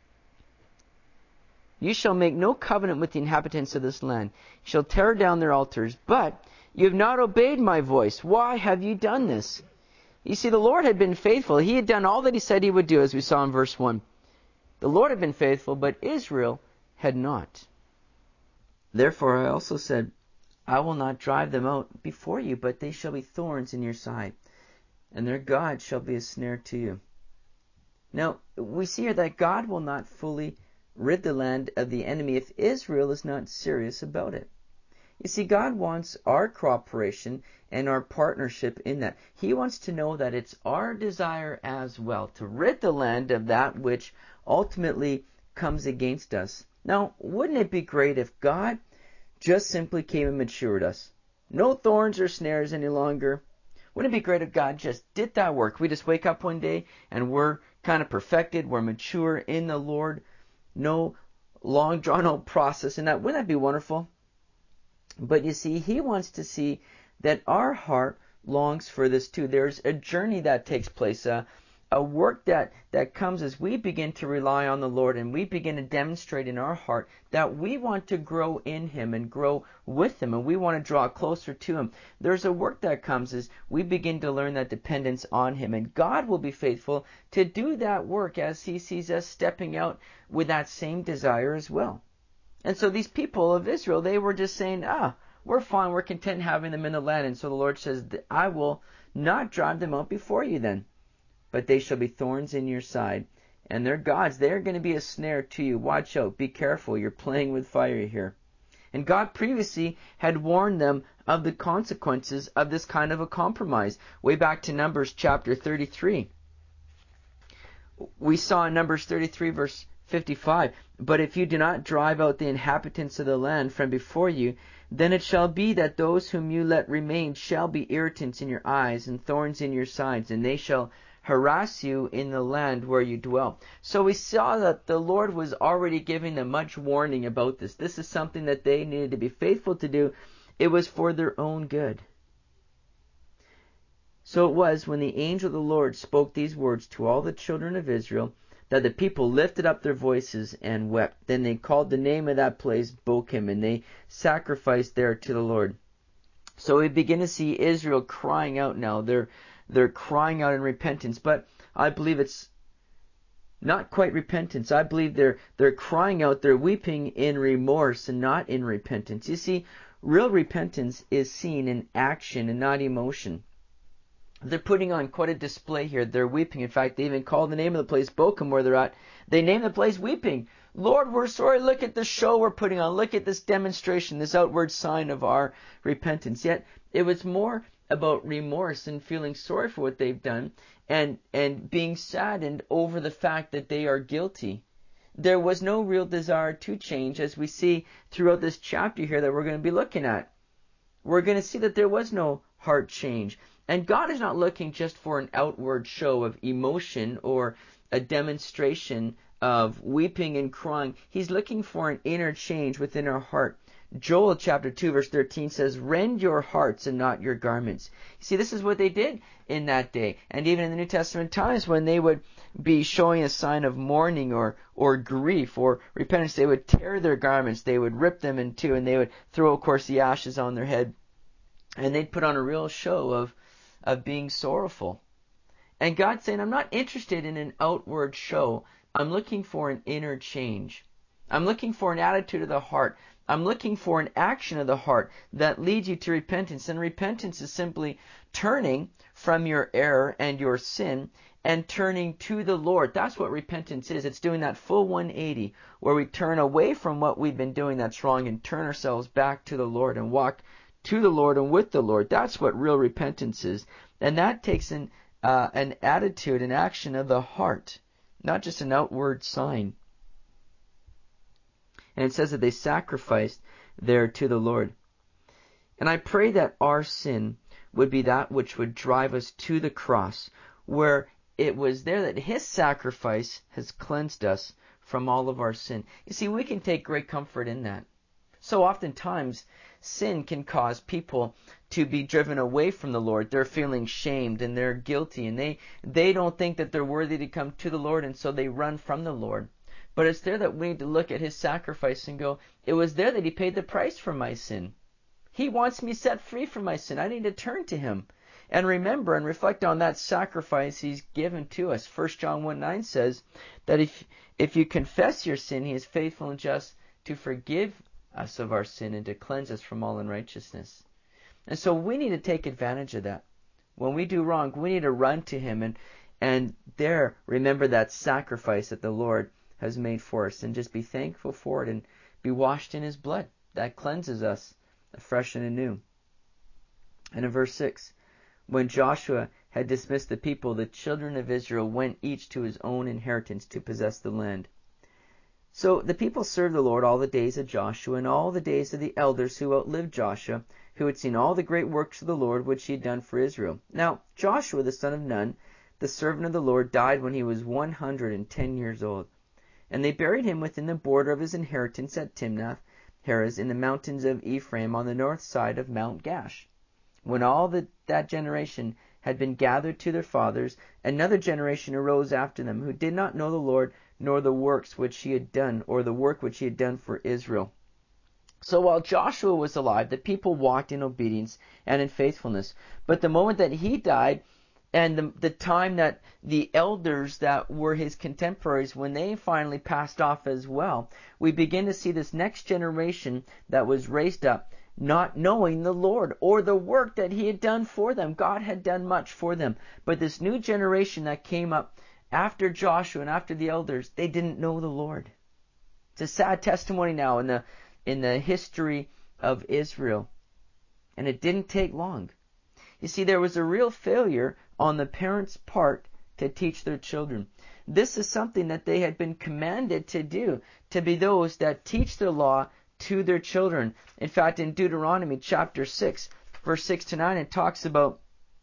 you shall make no covenant with the inhabitants of this land. You shall tear down their altars, but you have not obeyed my voice. Why have you done this? You see, the Lord had been faithful. He had done all that He said He would do, as we saw in verse one. The Lord had been faithful, but Israel had not. Therefore I also said, I will not drive them out before you, but they shall be thorns in your side, and their God shall be a snare to you. Now, we see here that God will not fully rid the land of the enemy if Israel is not serious about it. You see, God wants our cooperation and our partnership in that. He wants to know that it's our desire as well to rid the land of that which ultimately comes against us. Now, wouldn't it be great if God just simply came and matured us? No thorns or snares any longer. Wouldn't it be great if God just did that work? We just wake up one day and we're kind of perfected, we're mature in the Lord. No long drawn out process in that. Wouldn't that be wonderful? But you see, He wants to see that our heart longs for this too. There's a journey that takes place, a, a work that, that comes as we begin to rely on the Lord and we begin to demonstrate in our heart that we want to grow in Him and grow with Him and we want to draw closer to Him. There's a work that comes as we begin to learn that dependence on Him, and God will be faithful to do that work as He sees us stepping out with that same desire as well. And so these people of Israel, they were just saying, ah, we're fine, we're content having them in the land. And so the Lord says, I will not drive them out before you then, but they shall be thorns in your side. And their gods, they're going to be a snare to you. Watch out, be careful, you're playing with fire here. And God previously had warned them of the consequences of this kind of a compromise. Way back to Numbers chapter thirty-three. We saw in Numbers thirty-three verse fifty-five, but if you do not drive out the inhabitants of the land from before you, then it shall be that those whom you let remain shall be irritants in your eyes and thorns in your sides, and they shall harass you in the land where you dwell. So we saw that the Lord was already giving them much warning about this. This is something that they needed to be faithful to do. It was for their own good. So it was when the angel of the Lord spoke these words to all the children of Israel that the people lifted up their voices and wept. Then they called the name of that place Bochim, and they sacrificed there to the Lord. So we begin to see Israel crying out now. They're they're crying out in repentance, but I believe it's not quite repentance. I believe they're they're crying out, they're weeping in remorse and not in repentance. You see, real repentance is seen in action and not emotion. They're putting on quite a display here. They're weeping. In fact, they even call the name of the place Bochim where they're at. They name the place weeping. Lord, we're sorry. Look at the show we're putting on. Look at this demonstration, this outward sign of our repentance. Yet it was more about remorse and feeling sorry for what they've done and, and being saddened over the fact that they are guilty. There was no real desire to change, as we see throughout this chapter here that we're going to be looking at. We're going to see that there was no heart change. And God is not looking just for an outward show of emotion or a demonstration of weeping and crying. He's looking for an inner change within our heart. Joel chapter two verse thirteen says, rend your hearts and not your garments. You see, this is what they did in that day. And even in the New Testament times when they would be showing a sign of mourning or, or grief or repentance, they would tear their garments, they would rip them in two, and they would throw, of course, the ashes on their head. And they'd put on a real show of of being sorrowful. And God's saying, I'm not interested in an outward show. I'm looking for an inner change. I'm looking for an attitude of the heart. I'm looking for an action of the heart that leads you to repentance. And repentance is simply turning from your error and your sin and turning to the Lord. That's what repentance is. It's doing that full one eighty where we turn away from what we've been doing that's wrong and turn ourselves back to the Lord and walk to the Lord and with the Lord. That's what real repentance is. And that takes an, uh, an attitude, an action of the heart, not just an outward sign. And it says that they sacrificed there to the Lord. And I pray that our sin would be that which would drive us to the cross, where it was there that His sacrifice has cleansed us from all of our sin. You see, we can take great comfort in that. So oftentimes, sin can cause people to be driven away from the Lord. They're feeling shamed and they're guilty and they, they don't think that they're worthy to come to the Lord, and so they run from the Lord. But it's there that we need to look at His sacrifice and go, it was there that He paid the price for my sin. He wants me set free from my sin. I need to turn to Him and remember and reflect on that sacrifice He's given to us. First John one nine says that if, if you confess your sin, He is faithful and just to forgive us of our sin and to cleanse us from all unrighteousness. And so we need to take advantage of that. When we do wrong, we need to run to Him and and there remember that sacrifice that the Lord has made for us and just be thankful for it and be washed in His blood. That cleanses us afresh and anew. And in verse six, when Joshua had dismissed the people, the children of Israel went each to his own inheritance to possess the land. So the people served the Lord all the days of Joshua and all the days of the elders who outlived Joshua, who had seen all the great works of the Lord which He had done for Israel. Now Joshua the son of Nun, the servant of the Lord, died when he was one hundred and ten years old. And they buried him within the border of his inheritance at Timnath Heres in the mountains of Ephraim on the north side of Mount Gash. When all the, that generation had been gathered to their fathers, another generation arose after them, who did not know the Lord, nor the works which He had done, or the work which He had done for Israel. So while Joshua was alive, the people walked in obedience and in faithfulness. But the moment that he died, and the, the time that the elders that were his contemporaries, when they finally passed off as well, we begin to see this next generation that was raised up, not knowing the Lord or the work that He had done for them. God had done much for them. But this new generation that came up after Joshua and after the elders, they didn't know the Lord. It's a sad testimony now in the in the history of Israel. And it didn't take long. You see, there was a real failure on the parents' part to teach their children. This is something that they had been commanded to do, to be those that teach the law to their children. In fact, in Deuteronomy chapter six, verse six to nine, it talks about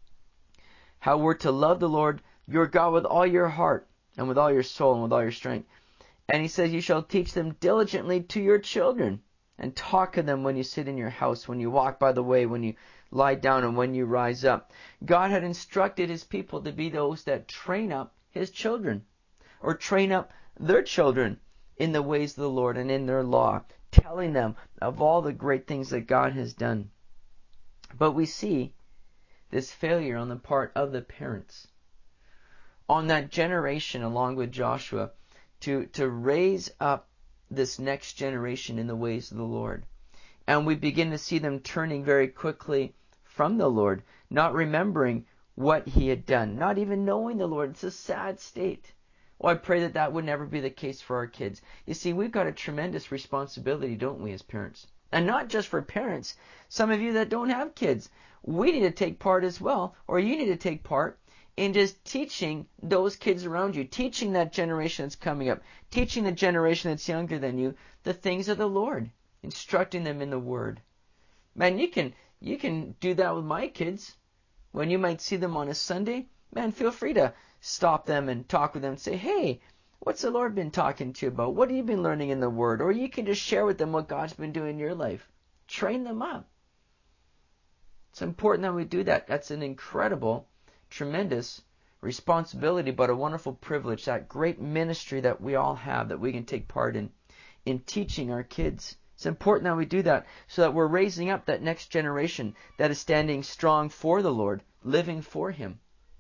how we're to love the Lord your God with all your heart and with all your soul and with all your strength. And He says, you shall teach them diligently to your children and talk of them when you sit in your house, when you walk by the way, when you lie down, and when you rise up. God had instructed His people to be those that train up His children, or train up their children in the ways of the Lord and in their law, telling them of all the great things that God has done. But we see this failure on the part of the parents, on that generation along with Joshua, to, to raise up this next generation in the ways of the Lord. And we begin to see them turning very quickly from the Lord, not remembering what He had done, not even knowing the Lord. It's a sad state. Oh, I pray that that would never be the case for our kids. You see, we've got a tremendous responsibility, don't we, as parents? And not just for parents. Some of you that don't have kids, we need to take part as well, or you need to take part in just teaching those kids around you, teaching that generation that's coming up, teaching the generation that's younger than you the things of the Lord, instructing them in the Word. Man, you can you can do that with my kids. When you might see them on a Sunday, man, feel free to stop them and talk with them and say, hey, what's the Lord been talking to you about? What have you been learning in the Word? Or you can just share with them what God's been doing in your life. Train them up. It's important that we do that. That's an incredible, tremendous responsibility, but a wonderful privilege, that great ministry that we all have that we can take part in, in teaching our kids. It's important that we do that so that we're raising up that next generation that is standing strong for the Lord, living for Him.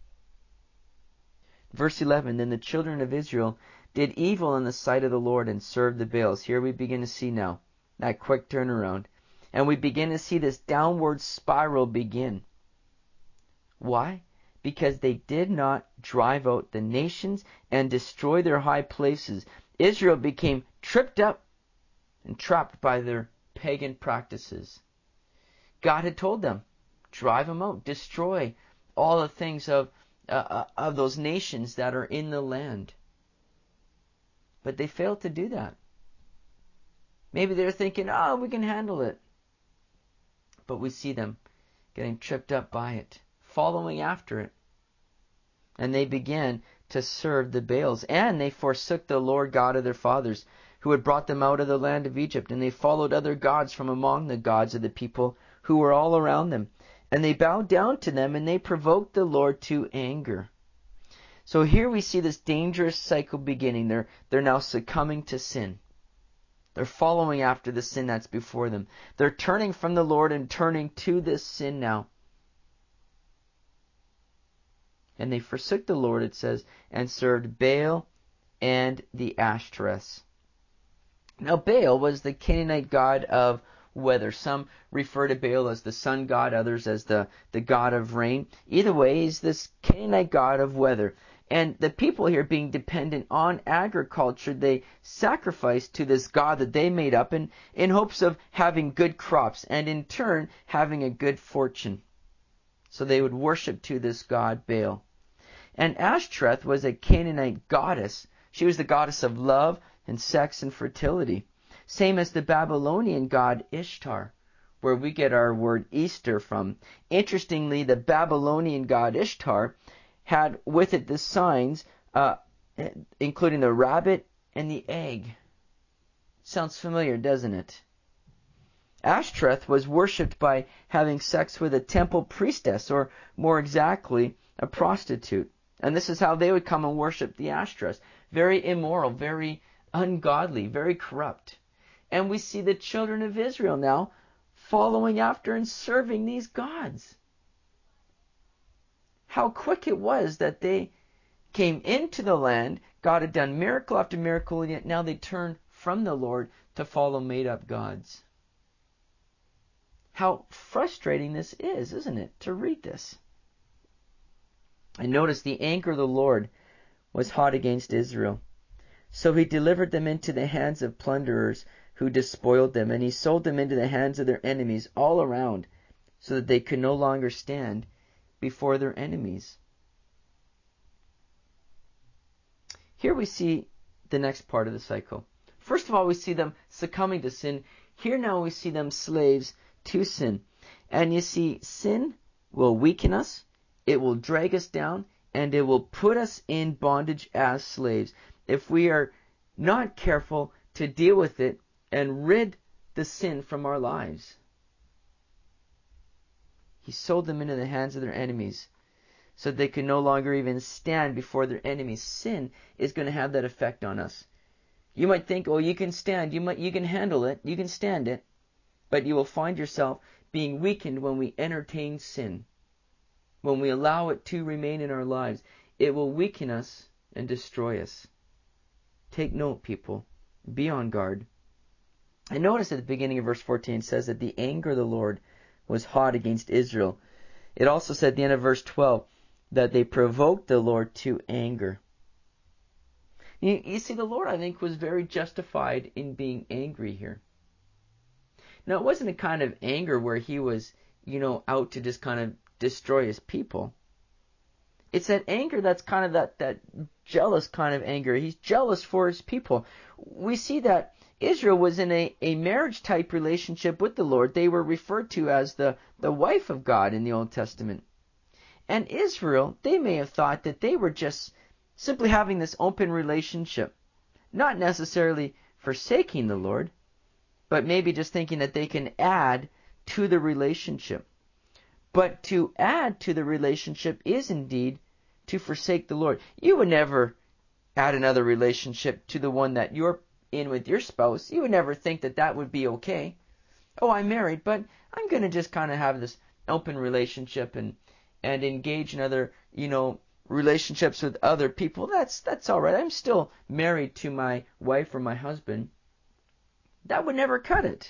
Verse eleven, then the children of Israel did evil in the sight of the Lord and served the Baals. Here we begin to see now that quick turnaround. And we begin to see this downward spiral begin. Why? Because they did not drive out the nations and destroy their high places. Israel became tripped up and trapped by their pagan practices. God had told them, drive them out, destroy all the things of uh, of those nations that are in the land. But they failed to do that. Maybe they're thinking, oh, we can handle it. But we see them getting tripped up by it, following after it. And they began to serve the Baals. And they forsook the Lord God of their fathers, who had brought them out of the land of Egypt. And they followed other gods from among the gods of the people who were all around them. And they bowed down to them, and they provoked the Lord to anger. So here we see this dangerous cycle beginning. They're, they're now succumbing to sin. They're following after the sin that's before them. They're turning from the Lord and turning to this sin now. And they forsook the Lord, it says, and served Baal and the Ashtoreths. Now Baal was the Canaanite god of weather. Some refer to Baal as the sun god, others as the, the god of rain. Either way, he's this Canaanite god of weather. And the people here, being dependent on agriculture, they sacrificed to this god that they made up in, in hopes of having good crops and in turn having a good fortune. So they would worship to this god Baal. And Ashtoreth was a Canaanite goddess. She was the goddess of love and sex and fertility. Same as the Babylonian god Ishtar, where we get our word Easter from. Interestingly, the Babylonian god Ishtar had with it the signs, uh, including the rabbit and the egg. Sounds familiar, doesn't it? Ashtoreth was worshipped by having sex with a temple priestess, or more exactly, a prostitute. And this is how they would come and worship the Ashtoreth. Very immoral, very ungodly, very corrupt. And we see the children of Israel now following after and serving these gods. How quick it was that they came into the land, God had done miracle after miracle, and yet now they turn from the Lord to follow made-up gods. How frustrating this is, isn't it, to read this? And notice the anger of the Lord was hot against Israel. So he delivered them into the hands of plunderers who despoiled them, and he sold them into the hands of their enemies all around, so that they could no longer stand before their enemies. Here we see the next part of the cycle. First of all, we see them succumbing to sin. Here now we see them slaves to sin. And you see, sin will weaken us, it will drag us down, and it will put us in bondage as slaves if we are not careful to deal with it and rid the sin from our lives. He sold them into the hands of their enemies so they could no longer even stand before their enemies. Sin is going to have that effect on us. You might think, oh, you can stand, you might, you can handle it, you can stand it, but you will find yourself being weakened when we entertain sin. When we allow it to remain in our lives, it will weaken us and destroy us. Take note, people. Be on guard. And notice at the beginning of verse fourteen it says that the anger of the Lord was hot against Israel. It also said at the end of verse twelve that they provoked the Lord to anger. You, you see, the Lord, I think, was very justified in being angry here. Now, it wasn't a kind of anger where he was, you know, out to just kind of destroy his people. It's that anger that's kind of that, that jealous kind of anger. He's jealous for his people. We see that Israel was in a, a marriage type relationship with the Lord. They were referred to as the, the wife of God in the Old Testament. And Israel, they may have thought that they were just simply having this open relationship, not necessarily forsaking the Lord, but maybe just thinking that they can add to the relationship. But to add to the relationship is indeed to forsake the Lord. You would never add another relationship to the one that you're in with your spouse. You would never think that that would be okay. Oh, I'm married, but I'm going to just kind of have this open relationship and and engage in other, you know, relationships with other people. That's that's all right. I'm still married to my wife or my husband. That would never cut it.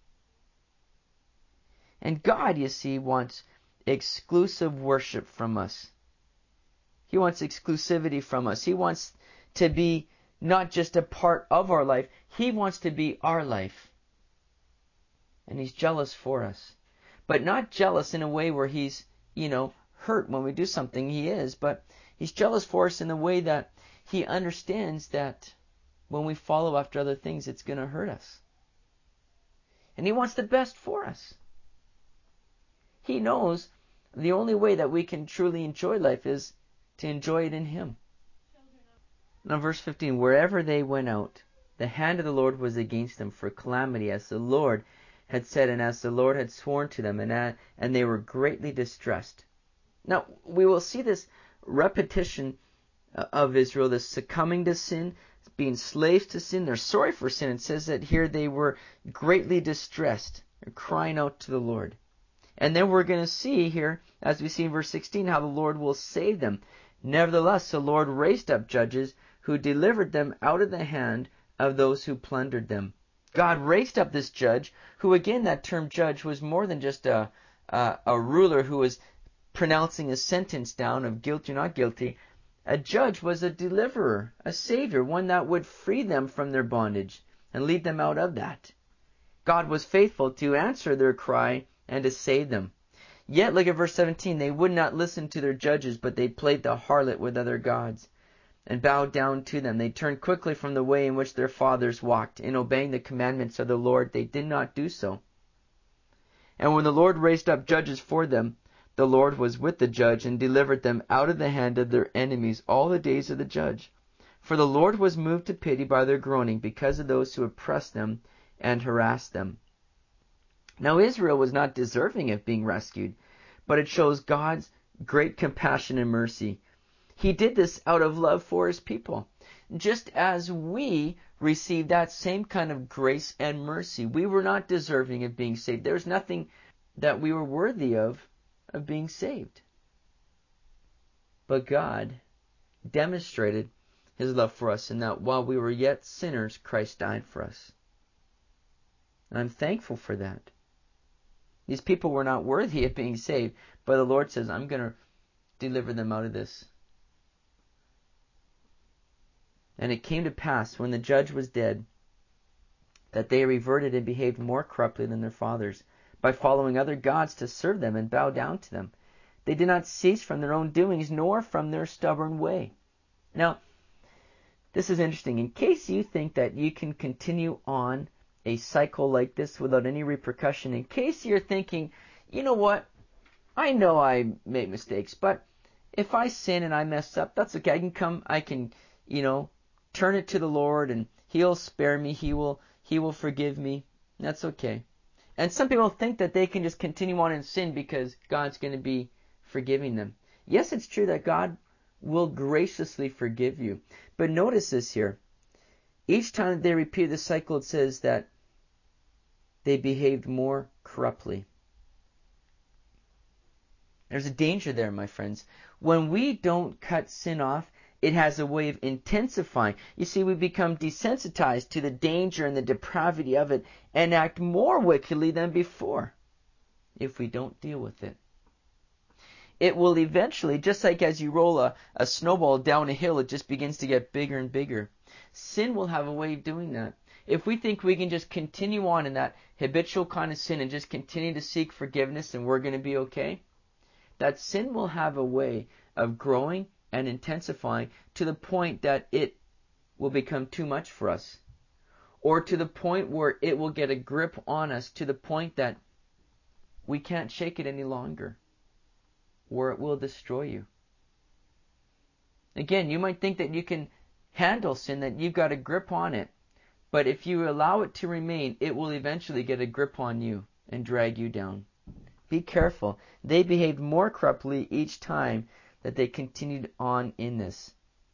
And God, you see, wants exclusive worship from us. He wants exclusivity from us. He wants to be not just a part of our life. He wants to be our life. And he's jealous for us. But not jealous in a way where he's, you know, hurt when we do something. He is. But he's jealous for us in the way that he understands that when we follow after other things, it's going to hurt us. And he wants the best for us. He knows the only way that we can truly enjoy life is to enjoy it in him. Now verse fifteen, wherever they went out, the hand of the Lord was against them for calamity, as the Lord had said, and as the Lord had sworn to them, and, uh, and they were greatly distressed. Now, we will see this repetition of Israel, this succumbing to sin, being slaves to sin. They're sorry for sin. It says that here they were greatly distressed. They're crying out to the Lord. And then we're going to see here, as we see in verse sixteen, how the Lord will save them. Nevertheless, the Lord raised up judges who delivered them out of the hand of those who plundered them. God raised up this judge, who again, that term judge was more than just a, a, a ruler who was pronouncing a sentence down of guilty or not guilty. A judge was a deliverer, a savior, one that would free them from their bondage and lead them out of that. God was faithful to answer their cry and to save them. Yet, look at verse seventeen, they would not listen to their judges, but they played the harlot with other gods and bowed down to them. They turned quickly from the way in which their fathers walked. In obeying the commandments of the Lord, they did not do so. And when the Lord raised up judges for them, the Lord was with the judge and delivered them out of the hand of their enemies all the days of the judge. For the Lord was moved to pity by their groaning because of those who oppressed them and harassed them. Now Israel was not deserving of being rescued, but it shows God's great compassion and mercy. He did this out of love for his people, just as we received that same kind of grace and mercy. We were not deserving of being saved. There's nothing that we were worthy of, of being saved. But God demonstrated his love for us in that while we were yet sinners, Christ died for us. And I'm thankful for that. These people were not worthy of being saved, but the Lord says, I'm going to deliver them out of this. And it came to pass, when the judge was dead, that they reverted and behaved more corruptly than their fathers, by following other gods to serve them and bow down to them. They did not cease from their own doings, nor from their stubborn way. Now, this is interesting. In case you think that you can continue on a cycle like this without any repercussion, in case you're thinking, you know what, I know I make mistakes, but if I sin and I mess up, that's okay. I can come, I can, you know, turn it to the Lord and he'll spare me. He will, he will forgive me. That's okay. And some people think that they can just continue on in sin because God's going to be forgiving them. Yes, it's true that God will graciously forgive you. But notice this here. Each time they repeat the cycle, it says that they behaved more corruptly. There's a danger there, my friends. When we don't cut sin off, it has a way of intensifying. You see, we become desensitized to the danger and the depravity of it and act more wickedly than before if we don't deal with it. It will eventually, just like as you roll a, a snowball down a hill, it just begins to get bigger and bigger. Sin will have a way of doing that. If we think we can just continue on in that habitual kind of sin and just continue to seek forgiveness and we're going to be okay, that sin will have a way of growing and intensifying to the point that it will become too much for us. Or to the point where it will get a grip on us to the point that we can't shake it any longer. Or it will destroy you. Again, you might think that you can handle sin, that you've got a grip on it. But if you allow it to remain, it will eventually get a grip on you and drag you down. Be careful. They behaved more corruptly each time that they continued on in this.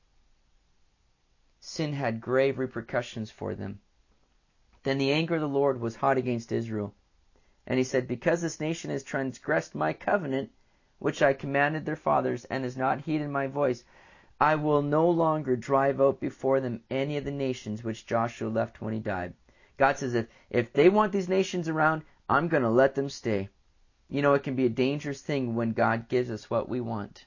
Sin had grave repercussions for them. Then the anger of the Lord was hot against Israel. And he said, because this nation has transgressed my covenant, which I commanded their fathers, and has not heeded my voice, I will no longer drive out before them any of the nations which Joshua left when he died. God says, if, if they want these nations around, I'm going to let them stay. You know, it can be a dangerous thing when God gives us what we want.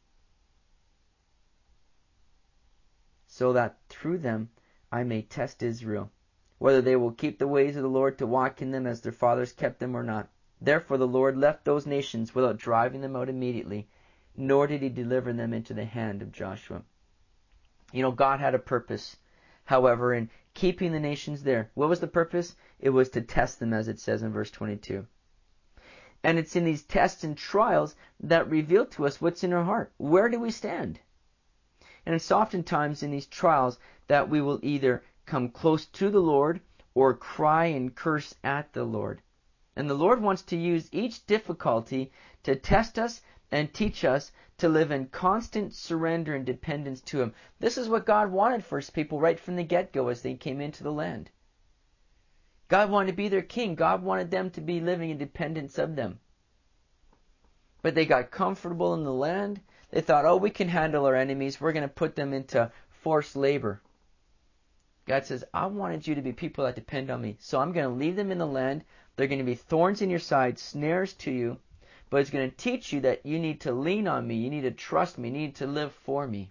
So that through them I may test Israel, whether they will keep the ways of the Lord to walk in them as their fathers kept them or not. Therefore the Lord left those nations without driving them out immediately, nor did he deliver them into the hand of Joshua. You know, God had a purpose, however, in keeping the nations there. What was the purpose? It was to test them, as it says in verse twenty-two. And it's in these tests and trials that reveal to us what's in our heart. Where do we stand? And it's oftentimes in these trials that we will either come close to the Lord or cry and curse at the Lord. And the Lord wants to use each difficulty to test us and teach us to live in constant surrender and dependence to him. This is what God wanted for his people right from the get-go as they came into the land. God wanted to be their king. God wanted them to be living in dependence of them. But they got comfortable in the land. They thought, oh, we can handle our enemies. We're going to put them into forced labor. God says, I wanted you to be people that depend on me. So I'm going to leave them in the land. They're going to be thorns in your side, snares to you. But it's going to teach you that you need to lean on me. You need to trust me. You need to live for me.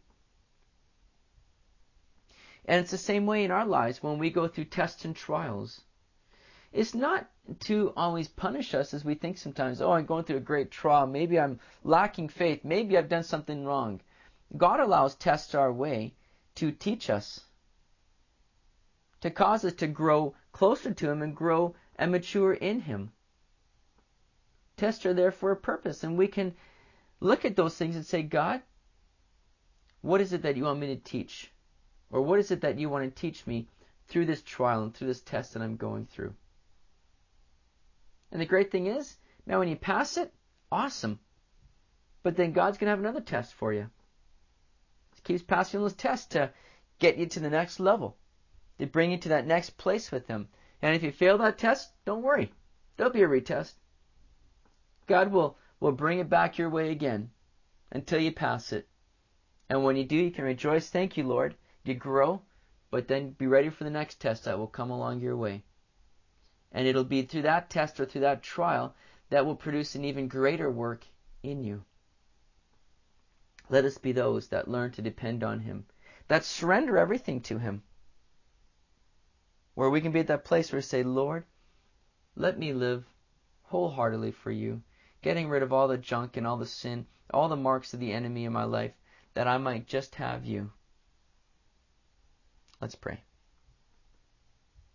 And it's the same way in our lives when we go through tests and trials. It's not to always punish us as we think sometimes. Oh, I'm going through a great trial. Maybe I'm lacking faith. Maybe I've done something wrong. God allows tests our way to teach us, to cause us to grow closer to Him and grow and mature in Him. Tests are there for a purpose, and we can look at those things and say, God, what is it that you want me to teach? Or what is it that you want to teach me through this trial and through this test that I'm going through? And the great thing is, now when you pass it, awesome. But then God's going to have another test for you. He keeps passing those tests to get you to the next level, to bring you to that next place with Him. And if you fail that test, don't worry. There'll be a retest. God will, will bring it back your way again until you pass it. And when you do, you can rejoice. Thank you, Lord. You grow, but then be ready for the next test that will come along your way. And it'll be through that test or through that trial that will produce an even greater work in you. Let us be those that learn to depend on Him, that surrender everything to Him. Where we can be at that place where we say, Lord, let me live wholeheartedly for you, getting rid of all the junk and all the sin, all the marks of the enemy in my life, that I might just have you. Let's pray.